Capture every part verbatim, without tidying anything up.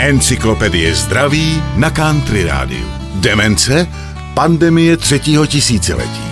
Encyklopedie zdraví na Country Rádiu. Demence? Pandemie třetího tisíciletí.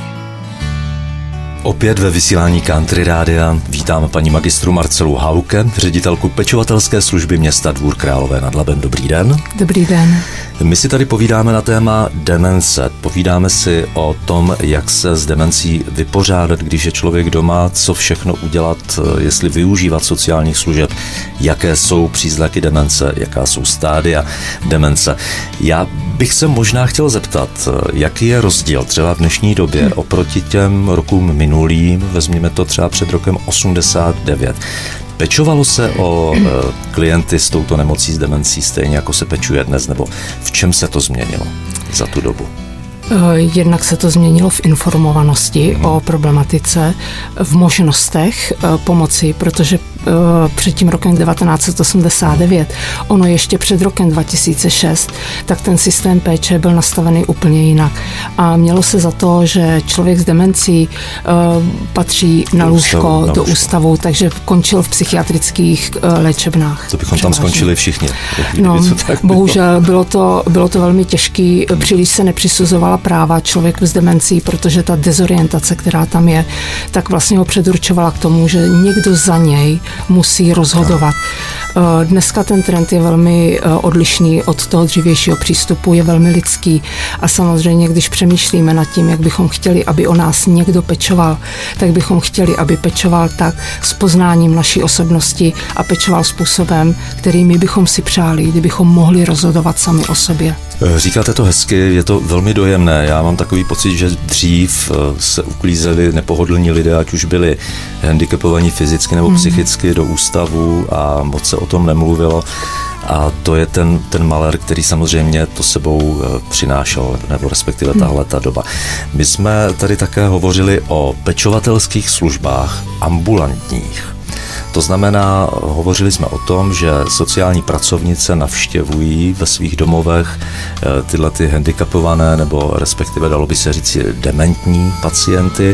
Opět ve vysílání Country Rádia vítáme paní magistru Marcelu Hauke, ředitelku pečovatelské služby města Dvůr Králové nad Labem. Dobrý den. Dobrý den. My si tady povídáme na téma demence. Povídáme si o tom, jak se s demencí vypořádat, když je člověk doma, co všechno udělat, jestli využívat sociálních služeb, jaké jsou příznaky demence, jaká jsou stádia demence. Já bych se možná chtěl zeptat, jaký je rozdíl třeba v dnešní době hmm. oproti těm rokům minulým, vezměme to třeba před rokem osmdesát devět. Pečovalo se o e, klienty s touto nemocí, s demencí stejně jako se pečuje dnes, nebo v čem se to změnilo za tu dobu? Jednak se to změnilo v informovanosti hmm. o problematice, v možnostech pomoci, protože před tím rokem devatenáct set osmdesát devět, ono ještě před rokem dva tisíce šest, tak ten systém péče byl nastavený úplně jinak. A mělo se za to, že člověk s demencí uh, patří na do lůžko, ústavu, na do lůžko. ústavu, takže končil v psychiatrických uh, léčebnách. To bychom převážně. Tam skončili všichni. No, bohužel bylo to, bylo to velmi těžké, příliš se nepřisuzovala práva člověku s demencí, protože ta dezorientace, která tam je, tak vlastně ho předurčovala k tomu, že někdo za něj musí rozhodovat. Dneska ten trend je velmi odlišný od toho dřívějšího přístupu, je velmi lidský a samozřejmě, když přemýšlíme nad tím, jak bychom chtěli, aby o nás někdo pečoval, tak bychom chtěli, aby pečoval tak s poznáním naší osobnosti a pečoval způsobem, který my bychom si přáli, kdybychom mohli rozhodovat sami o sobě. Říkáte to hezky, je to velmi dojemné. Já mám takový pocit, že dřív se uklízeli nepohodlní lidé, ať už byli handicapovaní fyzicky nebo psychicky do ústavu a moc se o tom nemluvilo. A to je ten, ten malér, který samozřejmě to sebou přinášel, nebo respektive tahle ta doba. My jsme tady také hovořili o pečovatelských službách ambulantních. To znamená, hovořili jsme o tom, že sociální pracovnice navštěvují ve svých domovech tyhle ty handicapované, nebo respektive dalo by se říct dementní pacienty.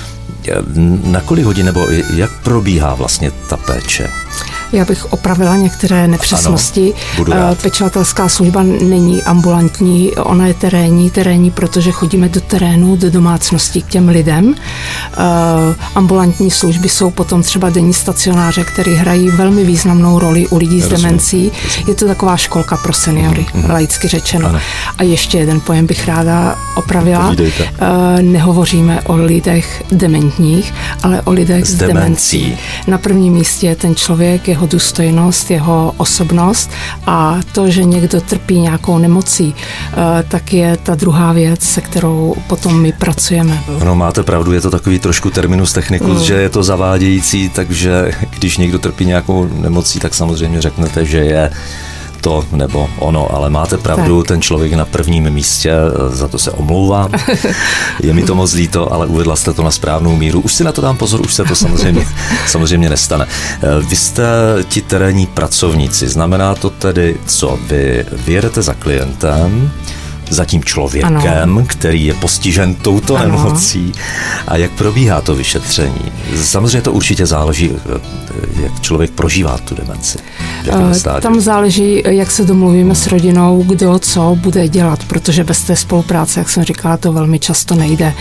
Na kolik hodin, nebo jak probíhá vlastně ta péče? Já bych opravila některé nepřesnosti. Ano, pečovatelská služba není ambulantní, ona je terénní, terénní, protože chodíme do terénu, do domácností k těm lidem. Uh, ambulantní služby jsou potom třeba denní stacionáře, které hrají velmi významnou roli u lidí s demencí. Je to taková školka pro seniory, mm, mm. laicky řečeno. Ano. A ještě jeden pojem bych ráda opravila. Uh, nehovoříme o lidech dementních, ale o lidech s, s demencí. demencí. Na prvním místě je ten člověk, jeho důstojnost, jeho osobnost a to, že někdo trpí nějakou nemocí, tak je ta druhá věc, se kterou potom my pracujeme. Ano, máte pravdu, je to takový trošku terminus technicus, mm. že je to zavádějící, takže když někdo trpí nějakou nemocí, tak samozřejmě řeknete, že je to nebo ono, ale máte pravdu, tak. Ten člověk na prvním místě, za to se omlouvám. Je mi to moc líto, ale uvedla jste to na správnou míru. Už si na to dám pozor, už se to samozřejmě, samozřejmě nestane. Vy jste ti terénní pracovníci, znamená to tedy, co vy vyjedete za klientem, za tím člověkem, ano. který je postižen touto ano. nemocí. A jak probíhá to vyšetření? Samozřejmě to určitě záleží, jak člověk prožívá tu demenci. Tam záleží, jak se domluvíme s rodinou, kdo co bude dělat, protože bez té spolupráce, jak jsem říkala, to velmi často nejde.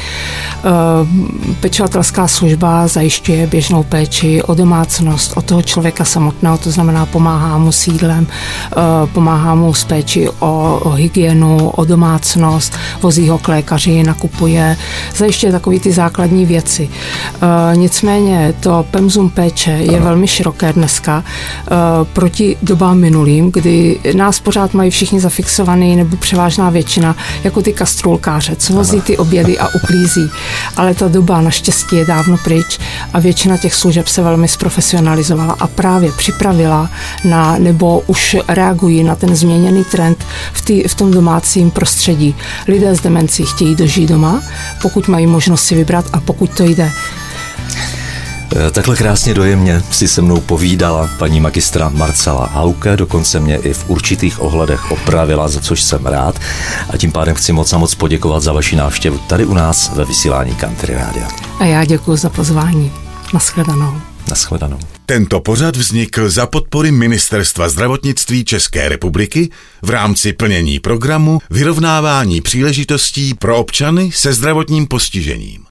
Pečovatelská služba zajišťuje běžnou péči o domácnost, o toho člověka samotného, to znamená pomáhá mu s jídlem, pomáhá mu s péči o, o hygienu, o domácnost, vozí ho k lékaři, nakupuje, zajišťuje takový ty základní věci. E, nicméně to pemzum péče je ano. velmi široké dneska e, proti dobám minulým, kdy nás pořád mají všichni zafixovaný, nebo převážná většina, jako ty kastrůlkáře, co vozí ty obědy a uklízí. Ale ta doba naštěstí je dávno pryč a většina těch služeb se velmi zprofesionalizovala a právě připravila na, nebo už reagují na ten změněný trend v, tý, v tom domácím prostředí. Lidé s demencí chtějí dožít doma, pokud mají možnost si vybrat a pokud to jde. Takhle krásně dojemně si se mnou povídala paní magistra Marcela Hauke, dokonce mě i v určitých ohledech opravila, za což jsem rád. A tím pádem chci moc a moc poděkovat za vaši návštěvu tady u nás ve vysílání Country Rádia. A já děkuji za pozvání. Naschledanou. Naschledanou. Tento pořad vznikl za podpory Ministerstva zdravotnictví České republiky v rámci plnění programu Vyrovnávání příležitostí pro občany se zdravotním postižením.